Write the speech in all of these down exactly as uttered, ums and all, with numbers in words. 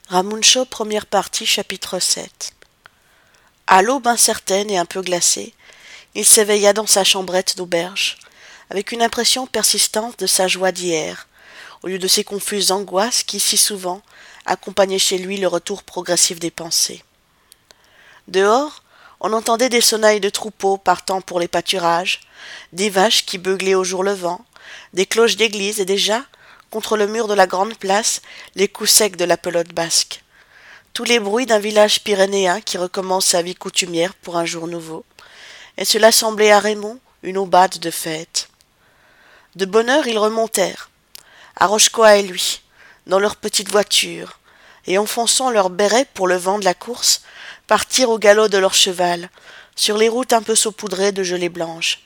Ramuncho, première partie, chapitre sept. À l'aube incertaine et un peu glacée, il s'éveilla dans sa chambrette d'auberge, avec une impression persistante de sa joie d'hier, au lieu de ces confuses angoisses qui, si souvent, accompagnaient chez lui le retour progressif des pensées. Dehors, on entendait des sonnailles de troupeaux partant pour les pâturages, des vaches qui beuglaient au jour levant, des cloches d'église et déjà, contre le mur de la grande place, les coups secs de la pelote basque. Tous les bruits d'un village pyrénéen qui recommence sa vie coutumière pour un jour nouveau. Et cela semblait à Raymond une aubade de fête. De bonne heure, ils remontèrent, à Rochecoa et lui, dans leur petite voiture, et enfonçant leurs bérets pour le vent de la course, partirent au galop de leur cheval, sur les routes un peu saupoudrées de gelée blanche.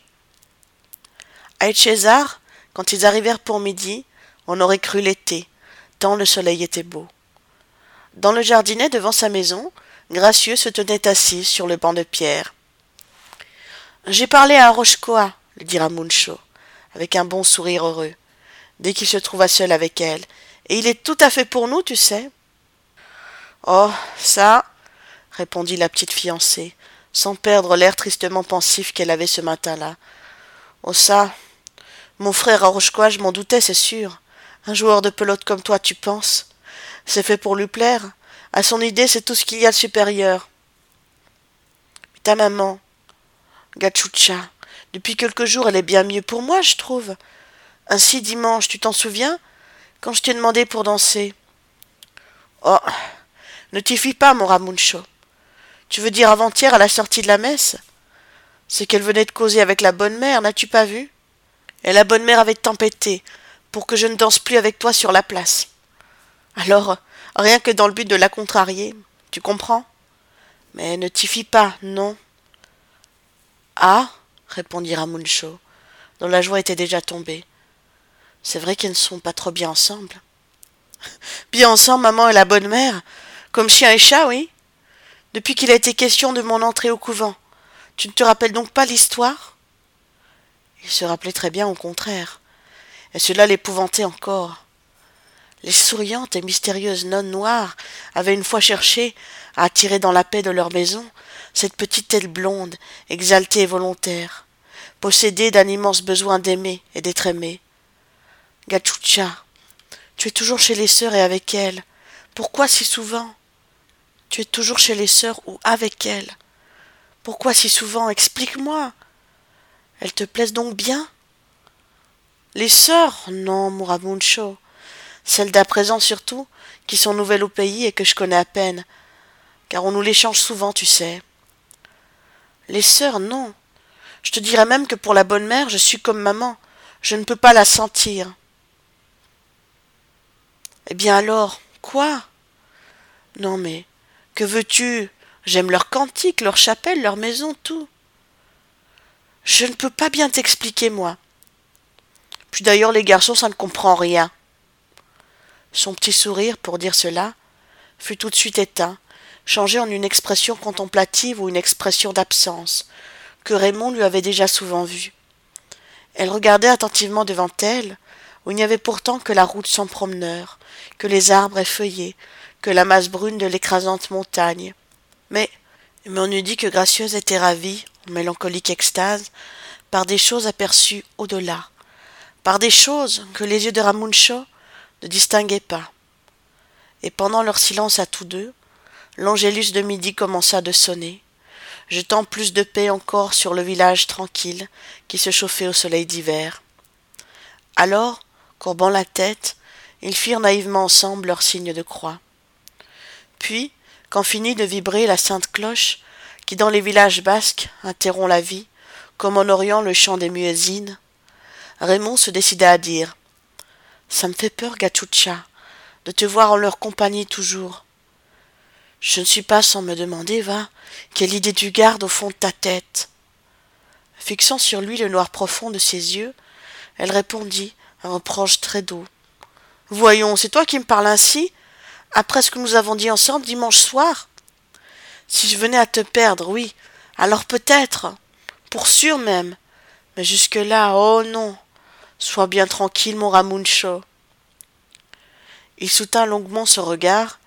À Etchezar, quand ils arrivèrent pour midi, on aurait cru l'été, tant le soleil était beau. Dans le jardinet devant sa maison, Gracieux se tenait assis sur le banc de pierre. « J'ai parlé à Rochecoa, lui dit Ramuncho, avec un bon sourire heureux, dès qu'il se trouva seul avec elle, et il est tout à fait pour nous, tu sais. »« Oh, ça, » répondit la petite fiancée, sans perdre l'air tristement pensif qu'elle avait ce matin-là. « Oh, ça, mon frère à Rochecoa, je m'en doutais, c'est sûr. Un joueur de pelote comme toi, tu penses ? C'est fait pour lui plaire. À son idée, c'est tout ce qu'il y a de supérieur. Mais ta maman, Gachucha, depuis quelques jours, elle est bien mieux pour moi, je trouve. Ainsi, dimanche, tu t'en souviens, quand je t'ai demandé pour danser ? Oh, ne t'y fie pas, mon Ramuncho. Tu veux dire avant-hier à la sortie de la messe ? C'est qu'elle venait de causer avec la bonne mère, n'as-tu pas vu ? Et la bonne mère avait tempêté pour que je ne danse plus avec toi sur la place. Alors, rien que dans le but de la contrarier, tu comprends ? Mais ne t'y fie pas, non. Ah, répondit Ramuncho, dont la joie était déjà tombée. C'est vrai qu'ils ne sont pas trop bien ensemble. Bien ensemble, maman et la bonne mère, comme chien et chat, oui. Depuis qu'il a été question de mon entrée au couvent, tu ne te rappelles donc pas l'histoire ? Il se rappelait très bien, au contraire, et cela l'épouvantait encore. Les souriantes et mystérieuses nonnes noires avaient une fois cherché à attirer dans la paix de leur maison cette petite tête blonde, exaltée et volontaire, possédée d'un immense besoin d'aimer et d'être aimée. Gachucha, tu es toujours chez les sœurs et avec elles. Pourquoi si souvent ? Tu es toujours chez les sœurs ou avec elles. Pourquoi si souvent ? Explique-moi. Elles te plaisent donc bien ? Les sœurs ? Non, mon Ramuncho. Celles d'à présent surtout, qui sont nouvelles au pays et que je connais à peine, car on nous les change souvent, tu sais. Les sœurs, non. Je te dirais même que pour la bonne mère, je suis comme maman. Je ne peux pas la sentir. Eh bien alors, quoi ? Non mais, que veux-tu ? J'aime leurs cantiques, leurs chapelles, leurs maisons, tout. Je ne peux pas bien t'expliquer, moi. Puis d'ailleurs, les garçons, ça ne comprend rien. Son petit sourire, pour dire cela, fut tout de suite éteint, changé en une expression contemplative ou une expression d'absence, que Raymond lui avait déjà souvent vue. Elle regardait attentivement devant elle, où il n'y avait pourtant que la route sans promeneur, que les arbres effeuillés, que la masse brune de l'écrasante montagne. Mais, mais on eût dit que Gracieuse était ravie, en mélancolique extase, par des choses aperçues au-delà, par des choses que les yeux de Ramuncho ne distinguaient pas. Et pendant leur silence à tous deux, l'Angélus de midi commença de sonner, jetant plus de paix encore sur le village tranquille qui se chauffait au soleil d'hiver. Alors, courbant la tête, ils firent naïvement ensemble leur signe de croix. Puis, quand finit de vibrer la sainte cloche, qui dans les villages basques interrompt la vie, comme en Orient le chant des muezzines, Raymond se décida à dire « Ça me fait peur, Gachucha, de te voir en leur compagnie toujours. Je ne suis pas sans me demander, va, quelle idée tu gardes au fond de ta tête. » Fixant sur lui le noir profond de ses yeux, elle répondit, un reproche très doux. « Voyons, c'est toi qui me parles ainsi, après ce que nous avons dit ensemble dimanche soir ? Si je venais à te perdre, oui, alors peut-être, pour sûr même, mais jusque-là, oh non, sois bien tranquille, mon Ramuncho. » Il soutint longuement ce regard,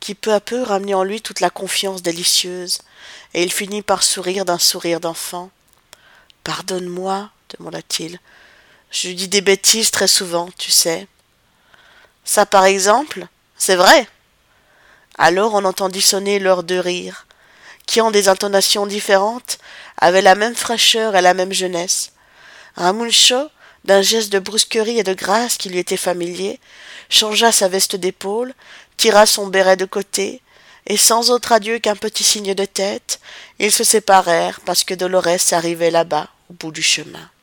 qui peu à peu ramenait en lui toute la confiance délicieuse, et il finit par sourire d'un sourire d'enfant. « Pardonne-moi, demanda-t-il. Je dis des bêtises très souvent, tu sais. »« Ça, par exemple, c'est vrai !» Alors on entendit sonner l'heure de rire, qui, en des intonations différentes, avait la même fraîcheur et la même jeunesse. Ramuncho, d'un geste de brusquerie et de grâce qui lui était familier, changea sa veste d'épaule, tira son béret de côté, et sans autre adieu qu'un petit signe de tête, ils se séparèrent parce que Dolorès arrivait là-bas, au bout du chemin.